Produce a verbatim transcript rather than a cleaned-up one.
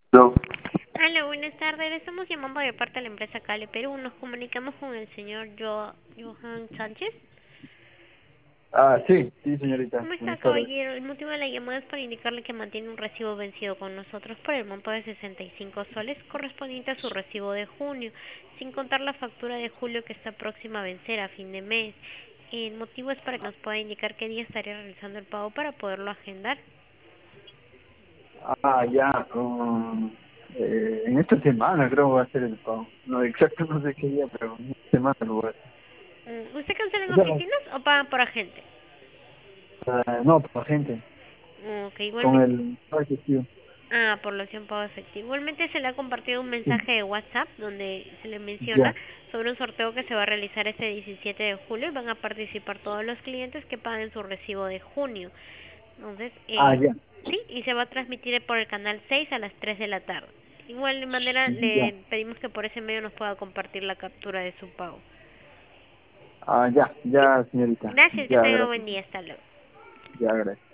No. Hola, buenas tardes. Le estamos llamando de parte de la empresa Cale Perú. Nos comunicamos con el señor Jo- Johan Sánchez. Ah, sí, sí, señorita. ¿Cómo está, Buenas tardes. caballero? El motivo de la llamada es para indicarle que mantiene un recibo vencido con nosotros por el monto de sesenta y cinco soles correspondiente a su recibo de junio, sin contar la factura de julio que está próxima a vencer a fin de mes. El motivo es para que nos pueda indicar qué día estaría realizando el pago para poderlo agendar. Ah, ya, con, eh, en esta semana creo que va a ser el pago. No, exacto, no sé qué día, pero en esta semana lo voy a hacer. Mm, ¿Usted cancela en O sea, oficinas o paga por agente? ah, no, por gente, Ok, con igualmente. el parque, tío. Ah, por la opción pago efectivo. Igualmente se le ha compartido un Sí, mensaje de WhatsApp donde se le menciona ya. sobre un sorteo que se va a realizar este diecisiete de julio y van a participar todos los clientes que paguen su recibo de junio. Entonces, Ah, eh, ya, sí, y se va a transmitir por el canal seis a las tres de la tarde. Igual de manera ya. le pedimos que por ese medio nos pueda compartir la captura de su pago. Ah, ya, ¿Sí? ya, señorita. Gracias, que Ya, tenga gracias. buen día. Hasta luego. Ya, gracias.